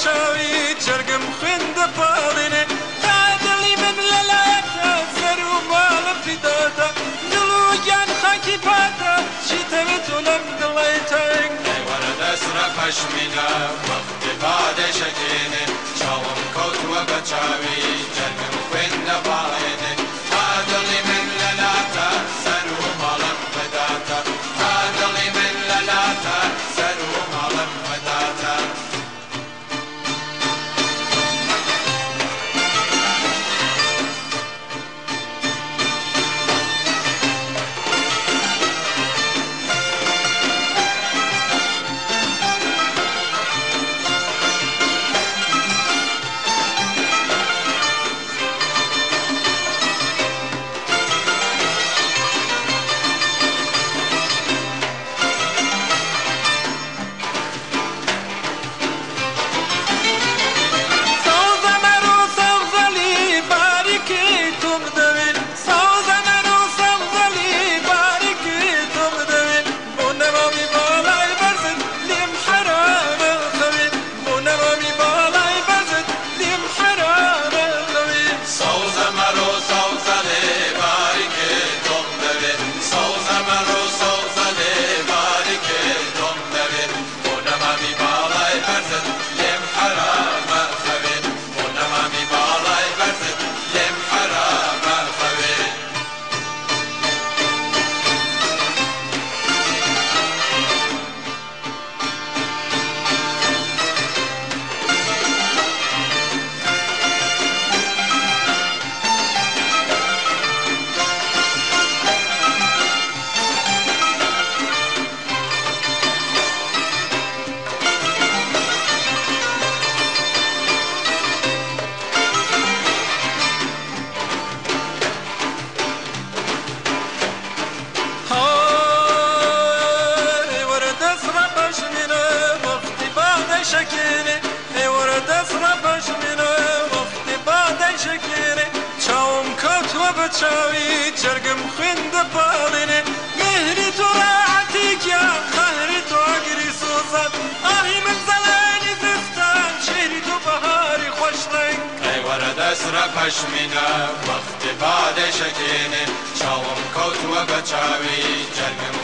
بچاوی جرگم خوند پاڵێنێ تا دڵی من لەلایەتە سەر و ماڵم پیدادا دڵ و گیان خاکی پاتە چیتەوێت و لەم دڵی تەنگ وەرە دەسرە پەشمینە وەختی پادێشەکێنێ چاوم کەوتووە بە چاوی جەرگم خوێندە باڵێنێ تا دڵی من لەلاتە سەر و ماڵم بداتە تا دڵی من لەلاتە سەر و ماڵم بداتە بچاوی جرگم خوند پاڵێنێ مهری تو ڕاحەتێک یا قەهری تو ئەگری سوزات ئاهی من زەلانی زستان شێری تو بەهاری خۆش ڕەنگ ئەی وەرە دەسرە پەشمینە وەختی پادێشەکێنێ چاوم کەوتووە بە چاوی جەرگم